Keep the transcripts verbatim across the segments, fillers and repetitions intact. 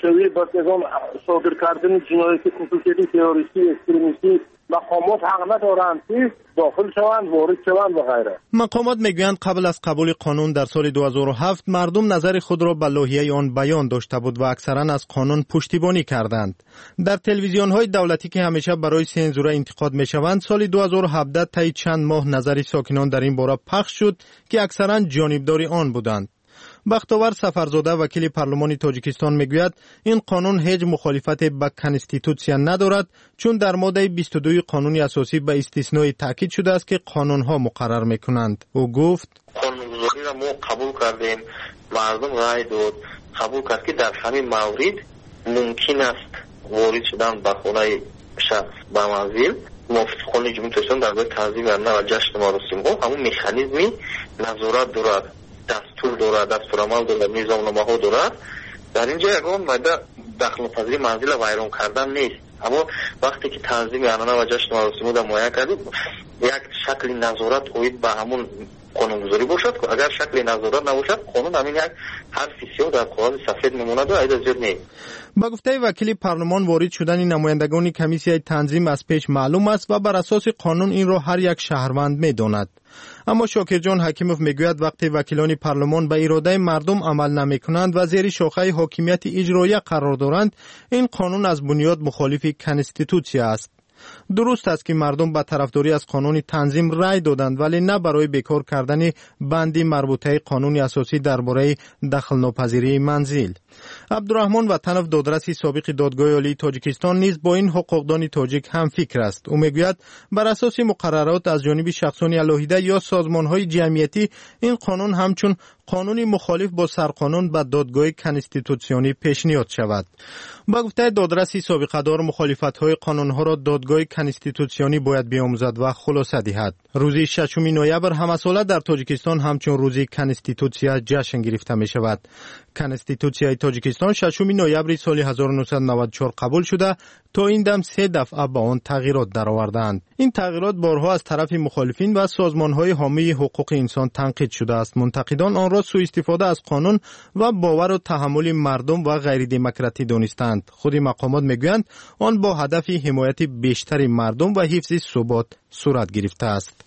جمهوری با نظام صادر کردن جنایت خصوصی تروریستی اکستریمیستی مقامات حق ندارند که داخل شوند وارد شوند و غیره. مقامات میگویند قبل از قبول قانون در سال دو هزار و هفت مردم نظر خود را به لایحه آن بیان داشته بود و اکثرا از قانون پشتیبانی کردند. در تلویزیون های دولتی که همیشه برای سنزوره انتقاد میشوند، سال دو هزار و هفده طی چند ماه نظر ساکنان در این باره پخش شد که اکثرا جانبدار آن بودند. بختاور سفرزاده وکیل پارلمان تاجیکستان میگوید این قانون هیچ مخالفت به کانستیتوسیا ندارد، چون در ماده بیست و دو قانون اساسی به استثنای تاکید شده است که قانونها مقرر میکنند. او گفت قانونگذاری را ما قبول کردیم، مردم رای داد قبول کرد که در همین مورد ممکن است وارد شدن به خانه شخص به منزل موافق قانون جمهوری تاجیکستان در باره تنظیم و جشن مراسم ها همون مکانیزمی نظارت دارد، دستور دارد، دستورالعمل دارد، نظامنامه ها دارد. در اینجا یگان ماده دخل پذیری منزل ویران کردن نیست، اما وقتی که تنظیم عنعنه و جشن مراسم را معین کردیم یک شکل نظارت اوید به همون قانونگذاری باشد. اگر شکل نظارت نباشد قانون همین یک حرف سیاه در کاغذ سفید میموند و ایده زیاد نیست. با گفته وکیل پارلمان وارد شدن نمایندگان کمیسیای تنظیم از پیش معلوم است و بر اساس قانون این را هر یک شهروند میداند. اما شاکر جان حکیموف میگوید وقتی وکیلان پارلمان به اراده مردم عمل نمیکنند و زیر شاخه حاکمیت اجرایی قرار دارند، این قانون از بنیاد مخالف کانستیتوسیا است. درست است که مردم به طرفداری از قانون تنظیم رای دادند، ولی نه برای بیکار کردن بندی مربوطه قانون اساسی درباره دخل ناپذیری منزل. عبدالرحمن وطنов دادرسی سابق دادگاه عالی تاجیکستان نیز با این حقوقدان تاجیک هم فکر است. او میگوید بر اساس مقررات از جانب شخصان علاهیده یا سازمان‌های جمعیتی این قانون همچون قانونی مخالف با سرقانون به دادگاه کانستیتوسیونی پیشنهاد شود. با گفته دادرسی سابقه دار مخالفت‌های قانون‌ها را دادگاه کانستیتوسیونی باید بیاموزد و خلاصه دهد. روز ششم نوامبر همساله در تاجیکستان همچون روز کانستیتوسیا جشن گرفته می شود. کانستیتوسیای تاجیکستان ششم نوامبر سال هزار و نهصد و نود و چهار قبول شده، تا این دم سه دفعه به آن تغییرات درآوردند. این تغییرات بارها از طرف مخالفین و سازمان‌های حامی حقوق انسان تنقید شده است. منتقدان آن را سوء استفاده از قانون و باور و تحمل مردم و غیر دموکراتی دانستند. خود مقامات میگویند آن با هدف حمایت بیشتر مردم و حفظ ثبات صورت گرفته است.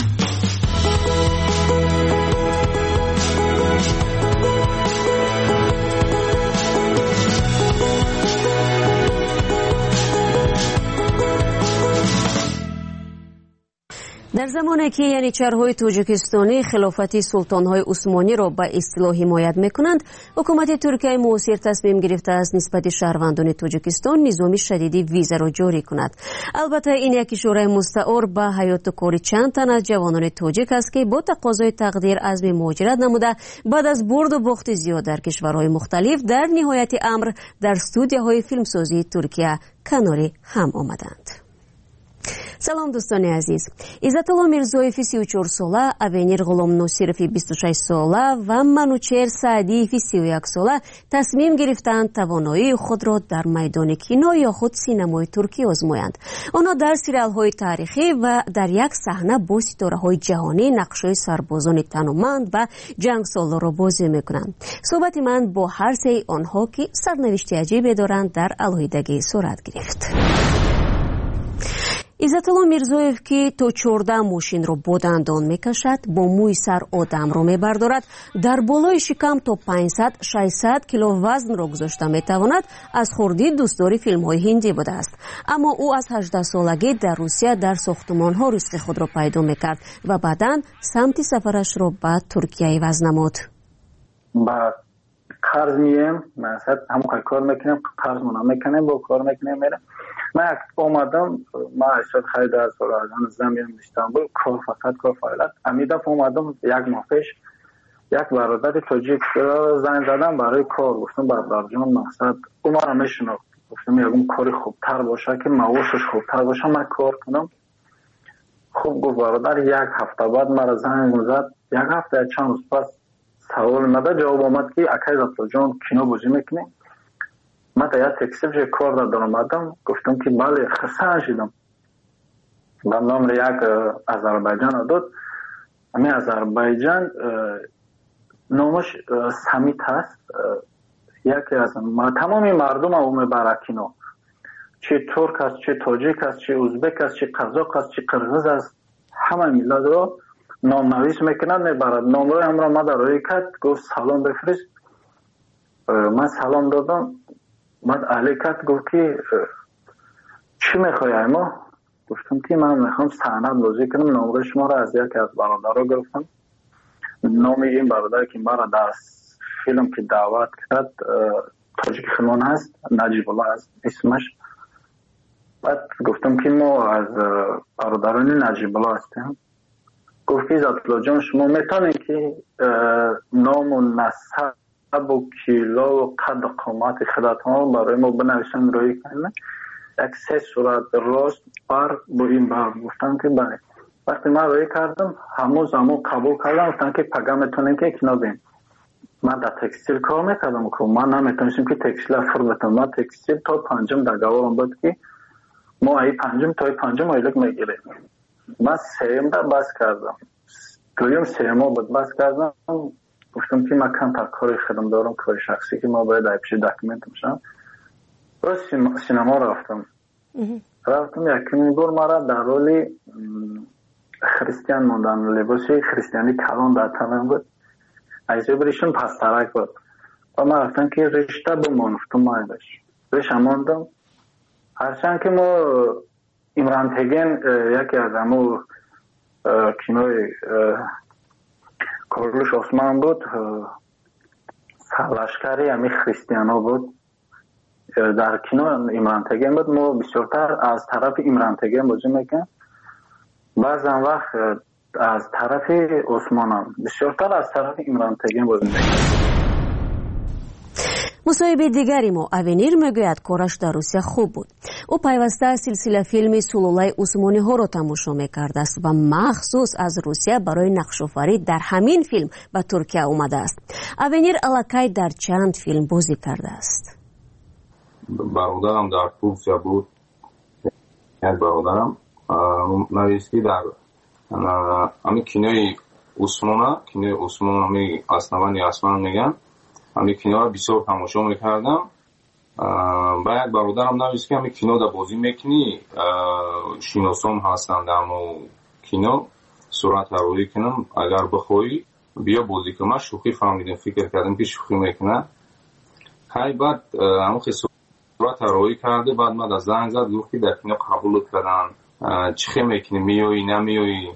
در زمانی که ینیچرهای تاجیکستانی خلافت سلطانهای عثمانی را به اصطلاح حمایت میکنند، حکومت ترکیه معاصر تصمیم گرفته است نسبت شهروندان تاجیکستان نظام شدیدی ویزا را جاری کند. البته این یک اشاره مستعار به حیات و کار چند تن از جوانان تاجیک است که با تقاضای تقدیر عزم مهاجرت نموده بعد از برد و باخت زیاد در کشورهای مختلف در نهایت امر در استودیوهای فیلمسازی ترکیه کنار هم آمدند. سلام دوستان عزیز. عزتالله میرزویف سی و چهار ساله، اوینیر غلام ناصرف بیست و شش ساله و منوچهر سعدی سی و یک ساله تصمیم گرفتند توانایی خود را در میدان کینو یا خود سینمای ترکی آزمایند. آنها در سریال های تاریخی و در یک صحنه با ستاره های جهانی نقشای سربازان تنومند و جنگ سالار را بازی میکنند. صحبت من با هر سه آنها که سرنوشت عجیبی دارند در علیحدگی صورت گرفت. عزتالله میرزویف که تا چهارده ماشین را با دندان میکشد، با موی سر آدم را میبردارد، در بالای شکم تا پانصد ششصد کیلو وزن را گذاشته میتواند، از خردی دوستدار فیلم های هندی بوده است. اما او از هجده سالگی در روسیه در ساختمان ها رزق خود را پیدا میکرد و بعداً سمت سفرش را به ترکیه عوض نمود. با قرض میم، مثلا همون کار میکنم، قرض منم میکنم، با کار میکنم میرم. من اومدم، ما اشتاد خیلی در سال از زمین استانبول کار فقط کار فعالیت. امیدم اومدم یک ماه پیش یک برادر تاجیک را زنگ زدم برای کار، گفتم برادر جان مقصد او ما را میشناخت، گفتم یکم کاری خوبتر باشه که معاشش خوبتر باشه من کار کنم. خوب گفت برادر. یک هفته بعد مرا زنگ زد، یک هفته چند روز پس سوال مده جواب آمد که اکای رفتار جان کینو بازی میکنه. من تا یک تکسیب جای کار دادن آمدم، گفتم که بله خسته شدم. من نام یک آذربایجان داد. همین آذربایجان نامش سمیت هست، یکی از تمام مردم او میبره کینو، چه ترک است، چه تاجیک است، چه ازبک است، چه قزاق است، چه قرغیز است، همه ملت رو نام نویس میکنند میبرد. نامرای همراه ما در روی کرد، گفت سلام بفرست. من سلام دادم، بعد علی کرد گفت که چی میخوای ما؟ گفتم که من میخوام سند بازی کنم. نامرای شما را از یکی از برادرها گرفتم. نام این برادر که مرا در فیلم که دعوت کرد تاجیک خانان هست، نجیب الله هست اسمش. بعد گفتم که ما از برادران نجیب الله هستیم. گفت که عزت‌الله جان شما میتونید که نام و نسب و کیلا و قد و قامت خودتان برای ما بنویسن روی کنید. یک سه صورت راست بر با این بر. گفتم که بله. وقتی من روی کردم همون زمان قبول کردم. گفتم که پگه میتونید که اکنو بین. من در تکستیل کار میکردم که من نمیتونستم که تکستیل فر بتم. من تکستیل تا پنجم در گوارم بود که ما ای پنجم تا ای پنجم ایلک میگیریم. من سیم در بس کردم، دویم سیم ها بود بس کردم. گفتم که من کم تا کاری خودم دارم، کاری شخصی که ما باید ای پیش داکیمنت میشم. باز سینما رفتم رفتم یکی بار مرا در رولی خریستیان موندن، لباسی خریستیانی کلان در تنم بود، ایزه بریشون پس ترک بود و من رفتم که رشته بمانفتم مایدش رشته ماندم. هرچند که ما امران تگین یکی از همو کینوی کارلوش عثمان بود، سرلشکری همی خریستیان ها بود. در کینو امران تگین بود. ما بسیارتر از طرف امران تگین بازی میکنم، بعضا وقت از طرف عثمان هم بسیارتر از طرف امران تگین بازی میکنم. مصاحبه دیگری ما авенир میگوید کارش در روسیه خوب بود. او پیوسته سلسله فیلم سلولای عثمانی ها را تماشا میکرده است و مخصوص از روسیه برای نقش آفرینی در همین فیلم به ترکیه اومده است. авенир الکی در چند فیلم بازی کرده است. برادرم در ترکیه بود. یک برادرم نویسی در همین کینوی عثمانه، کینوی عثمان همی اسنوانی اسمان میگن، همین کینو را بسیار تماشا میکردم. باید برادرم نویسی که همین کینو در بازی میکنی شیناسام هستن در مو کینو صورت روی کنم، اگر بخوایی بیا بازی کنم. من شوخی فهمیدم، فکر کردم که شوخی میکنه. های بعد همون خیلی صورت روی کرده. بعد من در زنگ زد گفت که در کینو قبول کردن، چی میکنی، میایی نمیایی.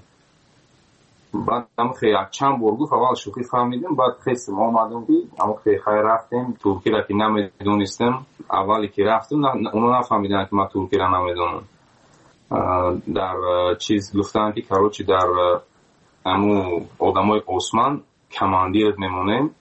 بعد هم خیلی چند بار گفت اول شوخی فهمیدیم، بعد خیلی ما اومدیم که اما خیلی خیلی رفتیم ترکی را که نمیدونستم. اولی که رفتیم اونا نفهمیدن که ما ترکی را نمیدونم. در چیز گفتن که کاروچی در امو آدمای عثمان کماندیر میمونیم.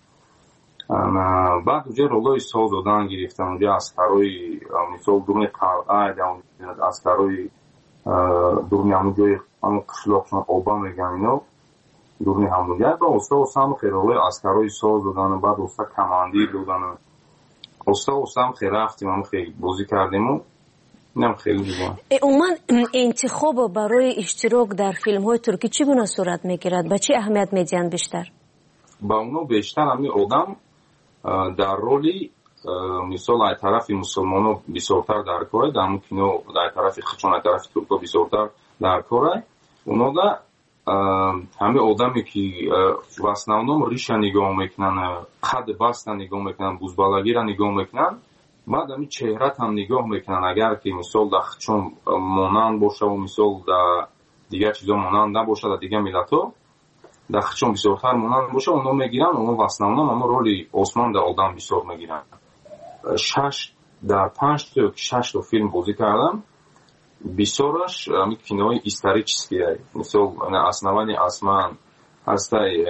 بعد اونجا رولای سال دادن گرفتن. اونجا اسکرای مثال دورنی قلعه اسکرای دورنی همونجای همون قشلاقشون آبا میگن اینا دورنی همونجا. با استا استا هم خیلی رولای اسکرای سال دادن. بعد استا کماندیر دادن. استا استا هم خیلی رفتیم، هم خیلی بازی کردیم و نم خیلی دیگه. عموما انتخاب برای اشتراک در فیلم های ترکی چگونه صورت میگیرد؟ به چه اهمیت میدین بیشتر؟ با اونو بیشتر همین آدم در رولی مثال از طرف مسلمانو بسیارتر در کاره، در ممکنه در طرف خچان از طرف ترکا بسیارتر در کاره. اونا دا همه آدمی که و основном ریشه نگاه میکنن، قد بست نگاه میکنن، بزبالگی را نگاه میکنن. بعد همی چهرت هم نگاه میکنن. اگر که مثال در خچان مانند باشه و مثال در دیگر چیزا مانند نباشه، در دیگر ملت ها در خچان بسیارتر مانند باشه، اونا میگیرن. اونا و основном اما رولی عثمان در آدم بسیار میگیرن. شش در پنج تا شش تا فیلم بازی کردم. بسیارش همی کینوی історические. مثال اسنوانی اسمان هسته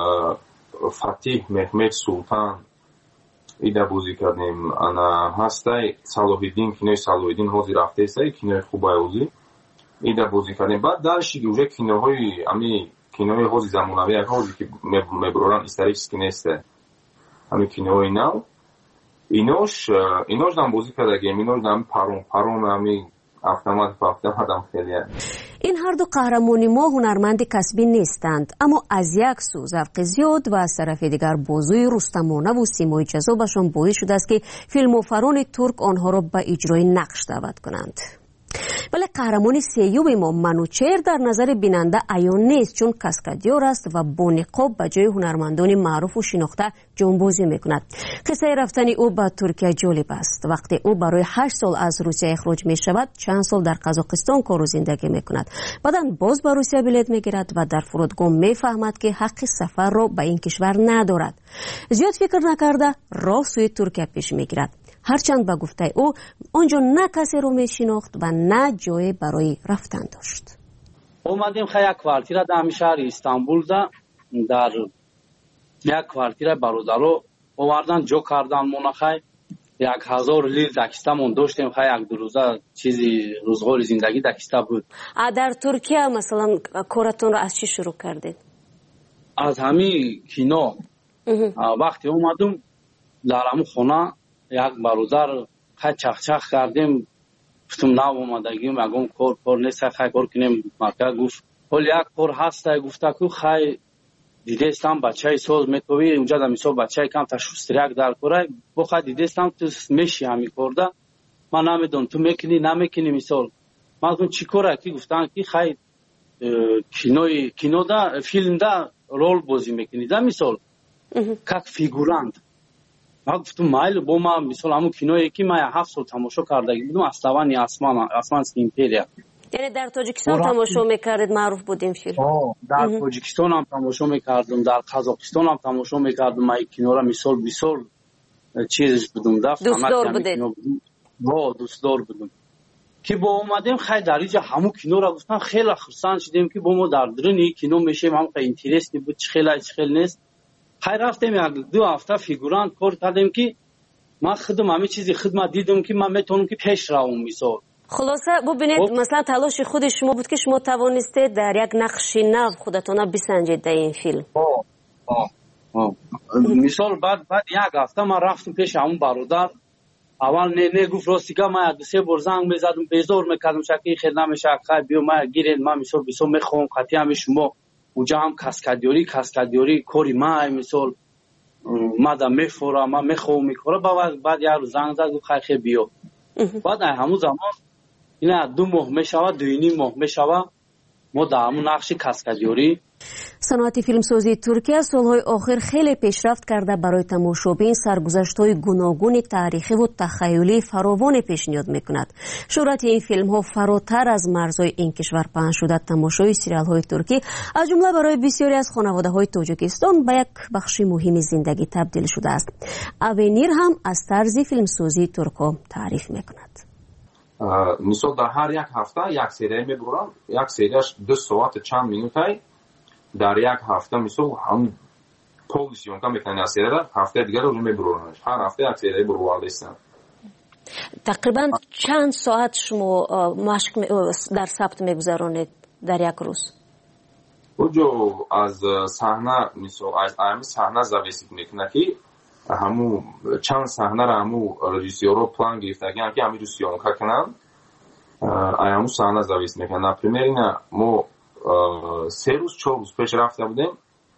فتیح محمد سلطان ایده بازی کردیم. انا هسته صلاح‌الدین، کینوی صلاح‌الدین حاضی رفته است، کینوی خوبه اوزی ایده بازی کردیم. بعد درشی که اوجه کینوهای همی کینوی حاضی زمانوی حاضی که مبروران історический نیست، همی کینوی نو اینوش اینوش دام بازی کردیم. اینوش دام پارون پارون همی автомат با автомат هم خیلی هست. این هر دو قهرمان ما هنرمند کسبی نیستند، اما از یک سو ذوق زیاد و از طرف دیگر بازوی رستمانه و سیمای جذابشان باعث شده است که فیلموفران ترک آنها را به اجرای نقش دعوت کنند. ولی قهرمان سیوم ما منوچهر در نظر بیننده عیان نیست، چون کاسکادیور است و با نقاب به جای هنرمندان معروف و شناخته جانبازی میکند. قصه رفتن او به ترکیه جالب است. وقتی او برای هشت سال از روسیه اخراج می شود، چند سال در قزاقستان کار و زندگی میکند. بعدا باز به روسیه بلیط میگیرد و در فرودگاه میفهمد که حق سفر را به این کشور ندارد. زیاد فکر نکرده راه سوی ترکیه پیش میگیرد. هرچند به گفته او آنجا نه کسی رو می شناخت و نه جای برای رفتن داشت. اومدیم خیلی یک کوارتیر در شهر استانبول دا در یک کوارتیر برادرو آوردن جو کردن منخای یک هزار لیر دکستمون داشتیم. خیلی یک دو روزه چیزی روزگار زندگی دکسته بود. در ترکیه مثلا کارتون رو از چی شروع کردید؟ از همین کینو. وقتی اومدم در همون خونه یک برادر خیلی چخچخ کردیم، گفتم نه اومدگیم اگم کار کار نیست خیلی کار کنیم. مرکه گفت حال یک کار هست، گفته که خیلی دیدستم بچه ساز میتوی اونجا در میسا بچه کم تشوستریک در کاره بخواه دیدستم تو میشی همی کرده. من نمیدون تو میکنی نمیکنی مثال من گفتم چی کاره که گفتن که خیلی کینوی کینو دا فیلم دا رول بازی میکنی دا مثال که فیگورانت. من گفتم مایل با ما مثال همون کینویی که من هفت سال تماشا کرده بودم استوانی آسمان آسمان ایمپریا. یعنی در تاجیکستان تماشا میکردید؟ معروف بود این فیلم؟ در تاجیکستان هم تماشا میکردم، در قزاقستان هم تماشا میکردم. من کینو را مثال مثال چیزش بودم دفت دوست دار بودید؟ ها دوست دار بودم که با اومدیم خیلی در اینجا همون کینو را گفتن خیلی خرسان شدیم که با ما در درون کینو میشیم. هم خیلی اینترستی بود چه خیلی چه خیلی نیست. خیلی رفتیم یک دو هفته فیگورانت کار کردیم که من خودم همه چیزی خدمت دیدم که من میتونم که پیش روم مثال. خلاصه ببینید مثلا تلاش خود شما بود که شما توانستید در یک نقش نو خودتون بسنجید در این فیلم. آه آه آه مثال بعد بعد یک هفته من رفتم پیش همون برادر. اول نه نه گفت راستیگه من یک سه بار زنگ میزدم بیزار میکردم شکی خیلی نمیشه خیلی بیو من گیرین من مثال بسو میخوام قطعی هم شما اونجا هم کاسکادیوری کاسکادیوری کوری من مثال مادام میفورم من میخوام میکره. بعد بعد یه روز زنگ زد گفت خیلی بیو. بعد همون زمان اینا دو ماه میشود دو نیم ماه میشود ما در همون نقش کاسکادیوری. صنعت فیلمسازی ترکیه سالهای آخر خیلی پیشرفت کرده. برای تماشابین سرگذشت‌های گوناگون تاریخی و تخیلی فراوان پیشنهاد میکند. شهرت این فیلم ها فراتر از مرزهای این کشور پهن شده. تماشای سریال های ترکی از جمله برای بسیاری از خانواده های تاجیکستان به یک بخش مهم زندگی تبدیل شده است. اونیر هم از طرز فیلمسازی ترکا تعریف میکند. مثلا در هر یک هفته یک سری میبرم، یک سریش دو ساعت چند مینوتی در یک هفته مثلا هم پوزیشن کم میکنن از سری هفته دیگر رو میبرونش. هر هفته یک سری برواله هستن. تقریبا چند ساعت شما مشق در ثبت میگذرونید در یک روز؟ اوجو از صحنه مثلا از اهم صحنه زاویه میکنه که همو چند صحنه را همو رژیسورو پلان گرفتگی که همین رو سیون کنن همو صحنه زاویه میکنن. پریمیر اینا ما سه روز چهار روز پیش رفته بودیم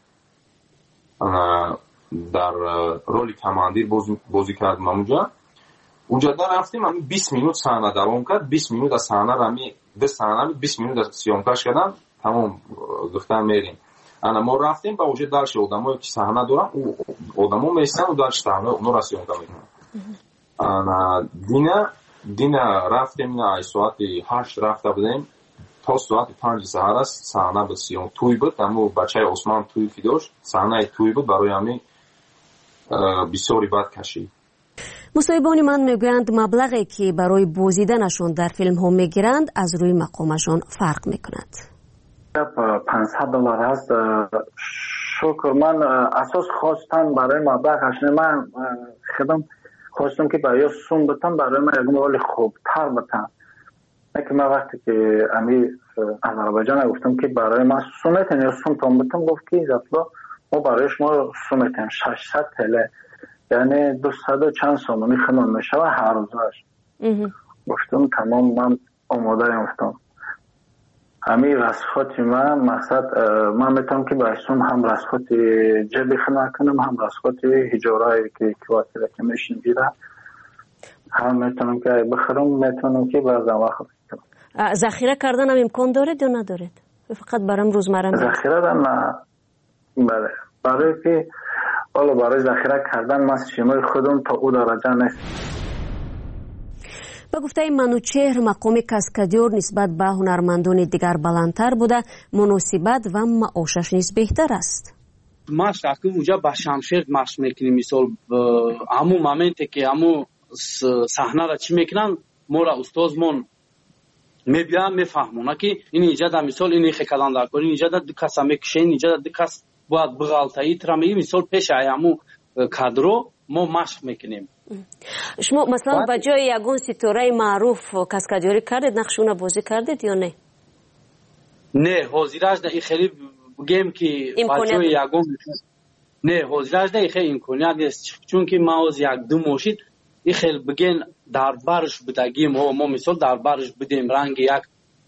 در رولی کماندیر بازی, بازی کردیم. اونجا اونجا در رفتیم همین بیست مینوت صحنه دوام کرد. بیست مینوت از صحنه را همین ده صحنه بیست مینوت از سیونکاش کردن تمام گفتن میریم. انا ما رفتیم با وجود دارش آدمایی که صحنه دارن او آدما میسن و دارش صحنه اونو را سیونکا میکنن. انا دینا دینا رفتیم نه ساعت هشت رفته بودیم تا ساعت پنج سحر است صحنه به سیون توی بود. اما بچه عثمان توی که داشت صحنه توی بود برای همین بسیاری بد کشید. مصاحبان من میگویند مبلغی که برای بازیدنشون در فیلم ها میگیرند از روی مقامشون فرق میکند. پانصد دلار هست. شکر من اساس خواستم برای مبلغش نه. من خودم خواستم که برای سوم بتم برای من یک مقدار خوبتر بتم. که من وقتی که امی آذربایجان گفتم که برای من سومتن یا سوم تام بتم گفت که زاتلا ما برای شما سومتن ششصد تله یعنی دویست و چند سوم میخوام میشه هر روزش. گفتم تمام من آماده افتم. همین رسخات من مقصد من میتونم که بایستون هم رسخات جبی خنا کنم هم رسخات هجارهایی که کواتی را که میشن بیره هم میتونم که بخرم میتونم که برزن وقت کنم. ذخیره کردن هم امکان دارد یا ندارد؟ فقط برام روزمره ذخیره دارم نه. بله برای که حالا برای ذخیره کردن من شیمای خودم تا او درجه نیست. با گفته منوچهر مقام کاسکادیور نسبت به هنرمندان دیگر بلندتر بوده، مناسبت و معاشش نیز بهتر است. ماش اگه اونجا با شمشیر ماش میکنیم مثال همون مومنتی که همون صحنه را چی میکنن ما را استادمون میبینن میفهمونه که این اینجا در مثال این خیکلان در کنی اینجا در دو کس میکشه اینجا در دو کس باید بغالتایی ترمی مثال پیش همون کادرو ما مشق میکنیم. شما مثلا با جای یگون ستاره معروف کاسکادیوری کردید نقشونه بازی کردید یا نه؟ نه حاضرش نه خیلی بگیم که با جای یگون نه حاضرش نه خیلی امکانیت نیست چون که ما از یک دو ماشید این خیلی بگین در برش بدگیم و ما مثال در برش بدیم رنگ یک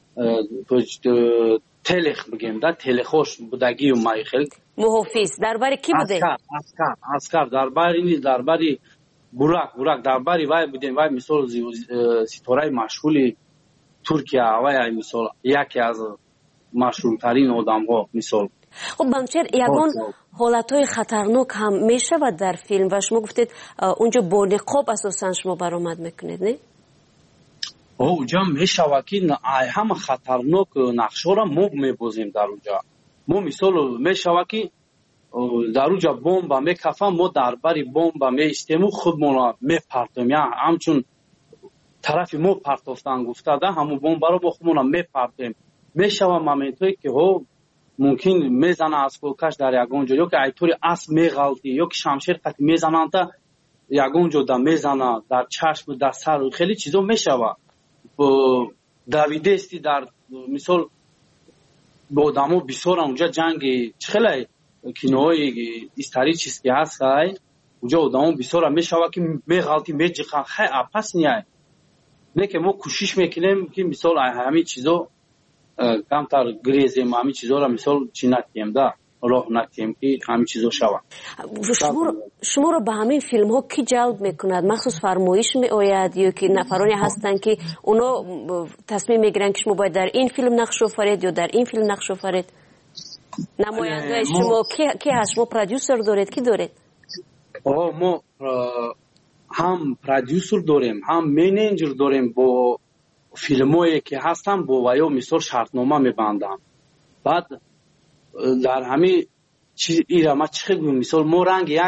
تلخ بگیم در تلخوش بدگیم ما خیلی محافظ درباره کی بوده؟ اسکر اسکر اسکر درباره نیست درباره براک براک درباره وای بودیم وای مثال ستاره مشغول ترکیه وای مثال یکی از مشهورترین آدم‌ها مثال. خب منوچهر یگان حالتهای خطرناک هم میشود در فیلم و شما گفتید اونجا با نقاب اساسا شما برآمد میکنید نه؟ اونجا میشود که همه خطرناک نقشا را ما میبازیم در اونجا. ما مثال میشود که در اونجا بمب میکفم ما درباره بمب میستیم خودمون میپرتیم یا همچون طرف ما پرتافتن گفته ده همون بمب را با خودمون میپرتیم. میشود مومنتی که ها ممکن میزنه از کلکش در یگان جا یا که ایطوری اسب میغلطی یا که شمشیر تک میزنن تا یگان جا در میزنه در چشم در سر خیلی چیزا میشود. دویدستی در مثال با آدمو بسیار اونجا جنگ خیلی کینوهای استاری چیز که هست اونجا آدمو بسیار میشود که میغلطی میجخن خیلی اپس نیای نه که ما کوشش میکنیم که مثال همین چیزا کمتر گریزیم همین چیزا را مثال چی نکنیم ده راه نکنیم که همین چیزا شود. شما, شما را به همین فیلم ها کی جلب میکند؟ مخصوص فرمایش می آید یا که نفرانی هستن که اونا تصمیم میگیرن که شما باید در این فیلم نقش آفرید یا در این فیلم نقش آفرید؟ نماینده شما کی, کی هست؟ شما پرودیوسر دارید؟ کی دارید؟ آه ما هم پرودیوسر داریم هم منیجر داریم با فیلمایی که هستن با وایو مثال شرطنامه میبندم. بعد در همین چیز ایرا ما چه خیلی مثال ما رنگ یک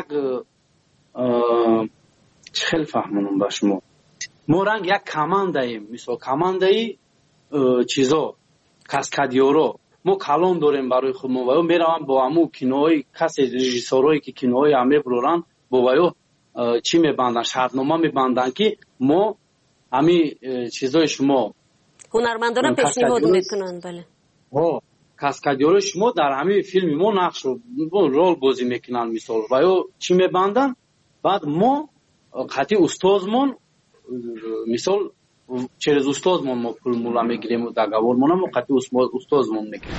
چه خیلی فهمونم با شما ما رنگ یک کماندهیم مثال کماندهی چیزا کاسکادیورو ما کلان داریم برای خود ما وایو میروم با همون کینوهای کسی رژیسورایی که کینوهای همه برورن با وایو چی میبندن شرطنامه میبندن که ما همین چیزای شما هنرمندان پیشنهاد میکنن. بله ها کاسکادیور شما در همین فیلم ما نقش رول بازی میکنن مثال و چی میبندن بعد ما خاطی استادمون مثال چرز استادمون ما پول مولا میگیریم و دغاورمون ما خاطی استادمون میکنیم.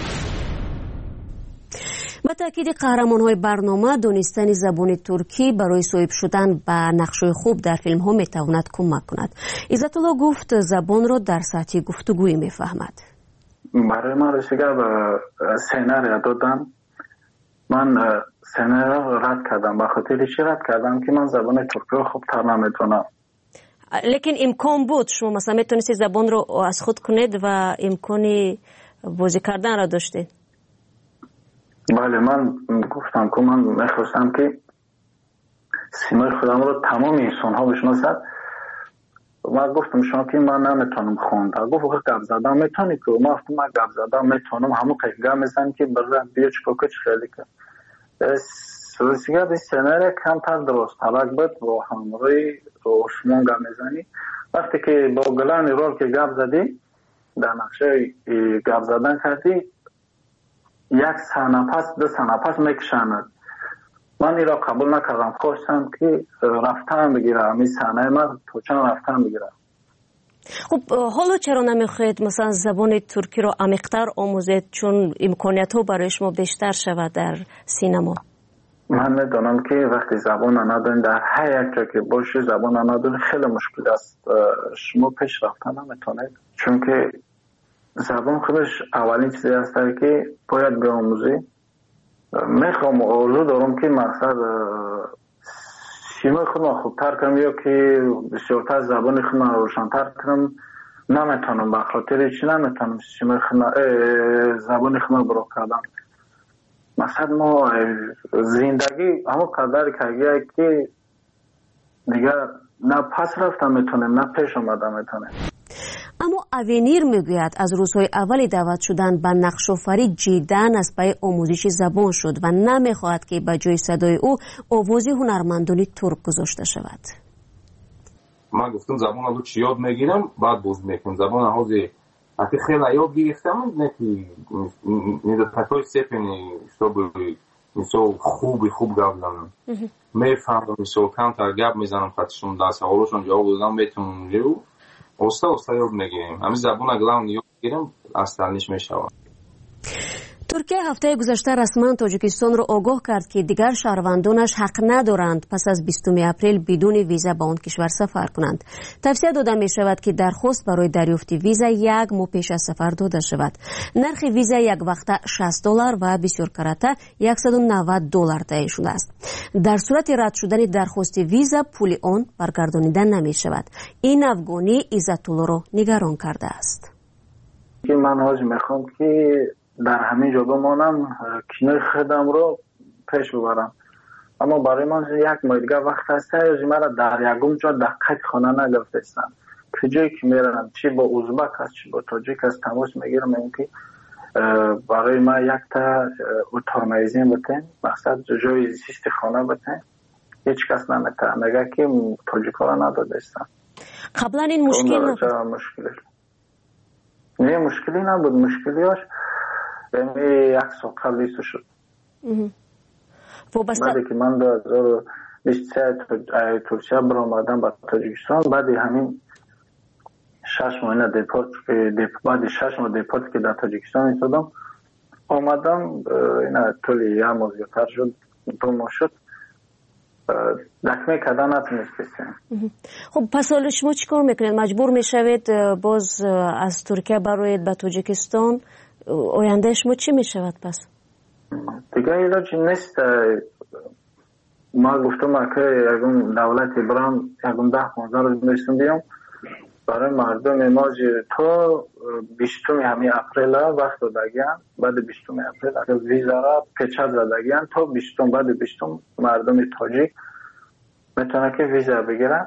با تاکید قهرمان‌های برنامه دانستن زبان ترکی برای صاحب شدن به نقش‌های خوب در فیلم‌ها می‌تواند کمک کند. عزت الله گفت زبان را در سطح گفتگویی می‌فهمد. برای من رسیده به سیناریا دادن من سیناریا رد کردم به خاطر چی رد کردم که من زبان ترکی خوب تر نمیتونم. لیکن امکان بود شما مثلا میتونید زبان رو از خود کنید و امکانی بازی کردن را داشتید. بله من گفتم که من میخواستم که سیمای خودم رو تمام انسان ها بشناسد. من گفتم شما که من نمیتونم خوند. گفت وقت گپ زدن میتونی که ما گفتم من گپ زدن میتونم همون قیقه میزن که برای بیا چکوکچ خیلی که سوزیگه به سنر کمتر درست حلق بود با همروی رو شما گپ میزنی وقتی که با گلانی رول که گپ زدی در نقشه گپ زدن کردی یک سنه پس دو سنه پس میکشند. من این را قبول نکردم. خواستم که رفتن بگیرم این سنه من تو چند رفتن بگیرم. خب حالا چرا نمیخواید مثلا زبان ترکی رو عمیق‌تر آموزید چون امکانیت ها برای شما بیشتر شود در سینما؟ من میدونم که وقتی زبان ندارین در هر یک جا که باشه زبان ندارین خیلی مشکل است، شما پیش رفتن نمیتونید، چون که زبان خودش اولین چیزی است که باید بیاموزی. میخوام آرزو دارم که مقصد سیمای خودم خوبتر کنم یا که بسیارتر زبان خودم روشن‌تر کنم، نمیتونم به خاطر چی نمیتونم سیمای خودم زبان خودم برو کردم. مثلا ما زندگی همون قدر که که دیگه نه پس رفتم میتونیم نه پیش آمدم میتونیم. اما اوینیر میگوید از روزهای اولی دعوت شدن به نقش‌آفری جداً از پای آموزش زبان شد و نمیخواهد که به جای صدای او آوازی هنرمندان ترک گذاشته شود. من گفتم زبان رو چی یاد میگیرم بعد بوز میکنم زبان حوزی اگه خیلی یاد گرفتم نه که نیده تکای سپینی شب میسو خوبی خوب گاب دارم میفهمم میسو کمتر گاب میزنم خطشون دست هاولوشون جواب دادم بهتون جو اوستا اوستا یاد میگیریم همین زبان اگلام یاد گیرم اصلانش میشوم. ترکیه هفته گذشته رسما تاجیکستان را آگاه کرد که دیگر شهروندانش حق ندارند پس از بیستم اپریل بدون ویزا به آن کشور سفر کنند. توصیه داده می شود که درخواست برای دریافت ویزا یک ماه پیش از سفر داده شود. نرخ ویزا یک وقته شصت دلار و بسیار کرته صد و نود دلار تعیین شده است. در صورت رد شدن درخواست ویزا پول آن برگردانیده نمی شود. این افغانی عزت الله را نگران کرده است. من حاج میخوام که در همین جا بمانم کینه خودم رو پیش ببرم، اما برای من یک ماه دیگه وقت هست از مرا در یکم جا دقیق خانه نگرفتستن که جایی که میرم چی با ازبک هست چی با تاجیک هست تماس میگیرم این که برای من یک تا اتار میزین بتین مقصد جای زیست خانه بتین هیچ کس نمیتونه میگه که تاجیک ها رو ندادستن. قبلا این مشکل نبود؟ مشکلی نه مشکلی نبود، مشکلیاش یعنی یک سال قبل ایستو شد. بعدی که من در هزار و بیست و سه ترکیه برآمدم به تاجیکستان، بعد همین شش ماه دیپورت که بعد شش ماه دیپورت که در تاجیکستان ایستادم آمدم اینا طولی یه ماه زیادتر شد دو ماه شد دکمه کردن نتونستیم. خب پس حالا شما چی کار میکنید؟ مجبور میشوید باز از ترکیه برایید به تاجیکستان؟ آینده شما چی میشود پس؟ دیگه ایلاجی نیست. ما گفتم که یکم دولتی برام یکم ده پانزده روز میشتم بیام برای مردم ماج تا بیستم همین اپریل وقت دادگیان، بعد بیستم اپریل اگر ویزا را پیچه دادگیان تا بیستم بعد بیستم مردم تاجیک میتونه که ویزا بگیرن.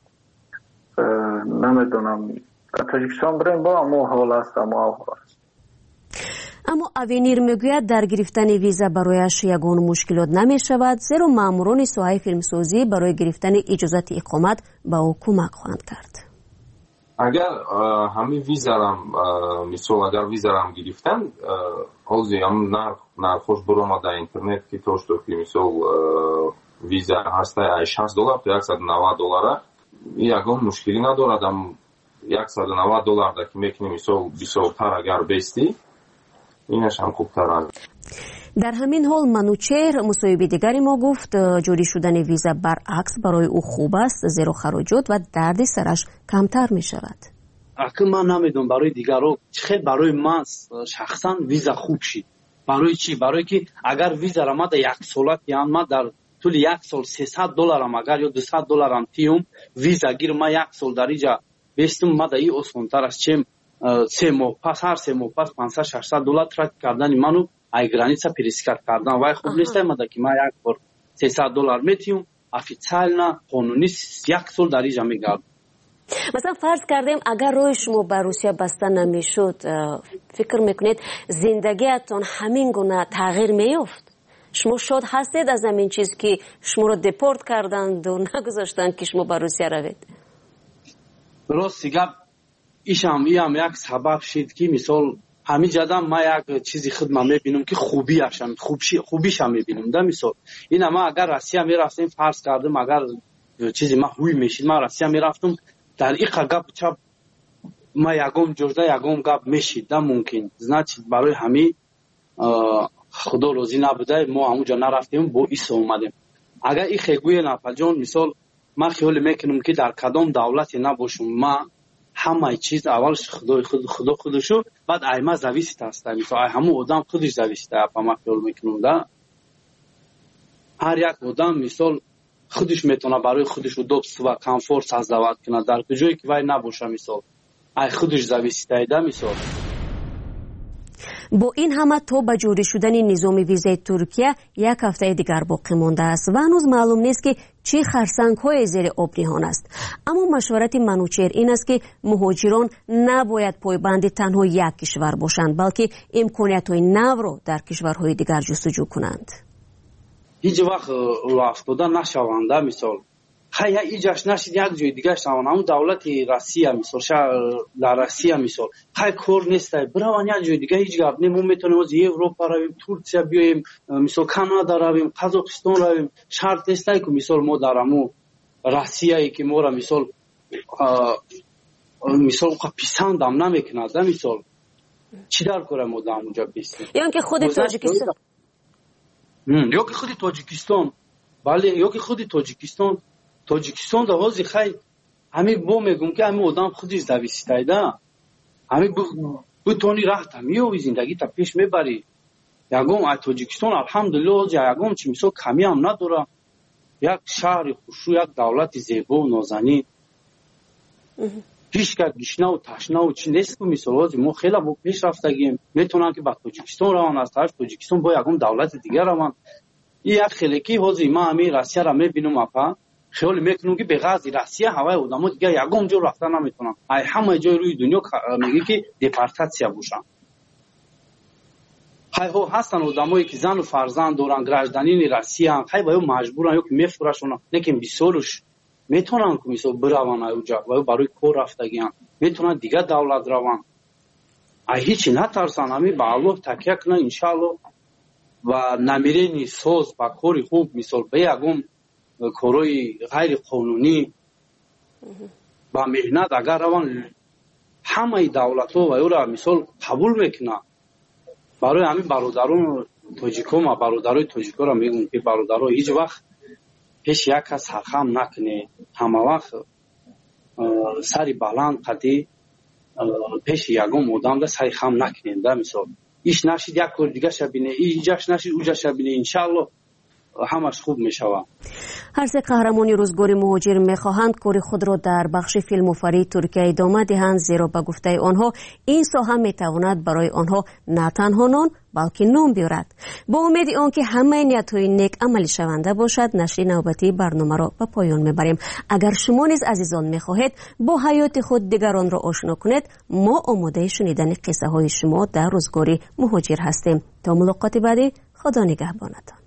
نمیدونم تاجیکستان بریم با اما حال است اما حال است. اما اوینیر میگوید در گرفتن ویزا برایش یگان مشکلات نمی شود، زیرا ماموران ساحه فیلمسازی برای گرفتن اجازت اقامت به او کمک خواهند کرد. اگر همین ویزا رام مثلا اگر ویزا رام گرفتن حاضی هم نرخ نرخش برام در اینترنت که توش تو که مثلا ویزا هست شصت دلار تا صد و نود دلار یگان مشکلی ندارد. هم صد و نود دلار در که میکنی مثلا بیشتر اگر بیستی اینش هم خوبتر است. در همین حال منوچهر مصاحبه دیگری ما گفت جاری شدن ویزا برعکس برای او خوب است، زیرا خراجات و درد سرش کمتر می شود. اگه من نمیدونم برای دیگران چه برای من شخصا ویزا خوب شد. برای چی؟ برای که اگر ویزا را ما در یک سالت یعنی ما در طول یک سال سیصد دلار هم اگر یا دویست دلار هم تیم ویزا گیر ما یک سال در اینجا بیستم ما در این آسان‌تر است چه سه ماه پس هر سه ماه پس پانصد ششصد دلار ترک کردن منو ای گرانیسا پریسکارت کردن وای خوب نیست مده که ما یک بار سیصد دلار میتیم افیциально قانونی یک سال در اینجا میگردم. مثلا فرض کردیم اگر روی شما به روسیه بسته نمیشد فکر میکنید زندگیتون همین گونه تغییر میافت؟ شما شاد هستید از همین چیز که شما رو دیپورت کردند و نگذاشتند که شما به روسیه روید؟ راست گپ ایشم ایام یک سبب شد که مثال همین جدا ما یک چیزی خدمت میبینم که خوبی هاشم خوبشی خوبیش هم میبینم. در مثال این ما اگر روسیه میرفتیم فرض کردم اگر چیزی ما هوی میشید ما روسیه میرفتم در این قگب چپ ма ягом ҷурда ягом гап мешидам мумкин значит барои ҳамин худо розӣ набуда мо ҳамунҷо нарафтем бо ис омадем. Агар и хегӯе Нафаҷон мисол ман хиёле мекунам ки дар кадом давлате набошам ма ҳамаи чиз аввалш худои худо худушу баъд айма зависит аста мисол ай ҳамун одам худаш зависита апа ман хиёл мекунам да ҳар як одам мисол худаш метавона барои худаш удобство ва комфорт создавад кунад дар ҷое ки вай набоша мисол ай худаш зависитаида мисол. бо ин ҳама то ба ҷорӣ шудани низоми визаи Туркия як ҳафтаи дигар боқӣ мондааст ва ҳанӯз маълум нест ки чӣ харсангҳое зери об ниҳон аст. аммо машварати манӯчер ин аст ки муҳоҷирон набояд пойбанди танҳо як кишвар бошанд балки имкониятҳои навро дар кишварҳои дигар ҷустуҷӯ кунанд. ҳеҷ вақт роҳафтода нашаванда мисол хай як иҷаш нашид як ҷои дига шаванд ҳамун давлати Россия мисол дар Россия мисол хай кор нестай бираванд як ҷои дига ҳеҷ гап не мо метавонем оз Европа равем Турсия биёем мисол Канада равем Қазоқистон равем шарт нестай ки мисол мо дар ҳамун Россияе ки мора мисол мисол писандам намекунад да мисол чӣ дар кора мо дар ҳамунҷа бистем ё ки худи Тоҷикистон ё ки худи Тоҷикистон бале ё ки худи Тоҷикистон Тоҷикистон да ҳози хай ҳамин бо мегӯм ки ҳамин одам худиш зависитаида ҳамин битони рафта миёви зиндагита пеш мебарӣ ягом ай Тоҷикистон алҳамдулиллаҳ ҳози ягом чи мисол камиам надора як шаҳри хушу як давлати зебо нозанин ҳеҷ кас гишнаву ташнаву чи нест ки мисол ҳози мо хела бо пеш рафтагием метавонанд ки ба Тоҷикистон раванд аз тарафи Тоҷикистон бо ягом давлати дигар раванд и як хеле ки ҳози ман ҳамин Россияро мебинам апа хиёл мекунам ки беғаззи Россия ҳаваи одамо дигар ягом ҷо рафта наметавонанд ай ҳамаи ҷои рӯи дунё мегӣ ки депортатсия бошанд хайҳо ҳастанд одамое ки зану фарзанд доранд гражданини Россияанд хай ба ё маҷбуранд ё ки мефурашонанд лекин бисёруш метавонанд ки мисол бираванд аюҷа ва ё барои кор рафтагианд метавонанд дигар давлат раванд ай ҳечи натарсанд ҳамин ба Аллоҳ такя кунанд иншааллоҳ ва намерени соз ба кори хуб мисол ба ягом корои ғайриқонунӣ ба меҳнат агар раванд ҳамаи давлатҳо ва ёро мисол қабул мекунанд барои ҳамин бародарон тоҷикон ва бародарои тоҷиконро мегӯм ки бародаро ҳеҷ вақт пеш як кас сархам накунед ҳама вақт сари баланд қадӣ пеши ягон одамда сари хам накунед да мисол иш нашид як кори дигаша бинед иҷаш нашид уҷаша бинед иншааллоҳ ҳамаш хуб мешавад. ҳар се қаҳрамони рӯзгори муҳоҷир мехоҳанд кори худро дар бахши филмофарии Туркия идома диҳанд зеро ба гуфтаи онҳо ин соҳа метавонад барои онҳо на танҳо нон балки ном биёрад. бо умеди он ки ҳамаи ниятҳои нек амалӣ шаванда бошад нашри навбатии барномаро ба поён мебарем. агар шумо низ азизон мехоҳед бо ҳаёти худ дигаронро ошно кунед мо омодаи шунидани қиссаҳои шумо дар рӯзгори муҳоҷир ҳастем. то мулоқоти баъдӣ худо нигаҳбонатон.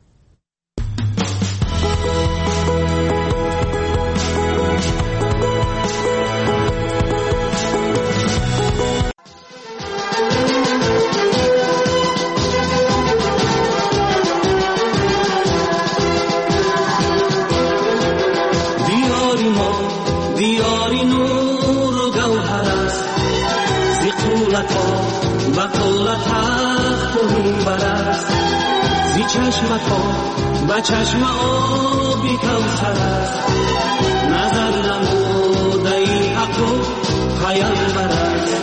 چشمکا با چشم آبی کوثر است نظر نموده ای حق و خیال برست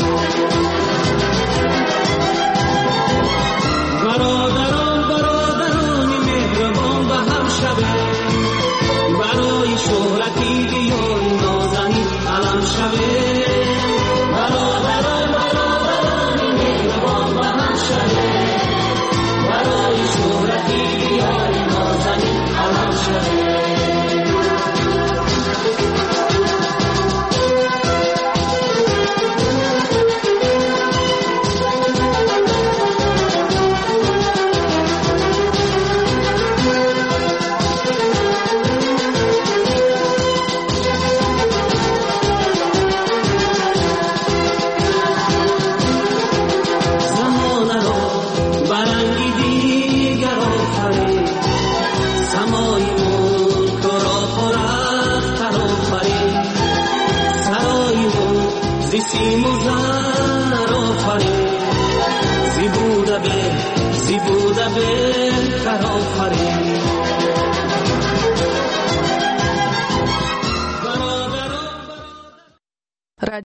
برادران برادران مهربان به هم شبه برای شهرتی بیان نازنی علم شبه برادران برادران مهربان به هم شبه برای شهرتی بیان نازنی علم شبه سیم و زر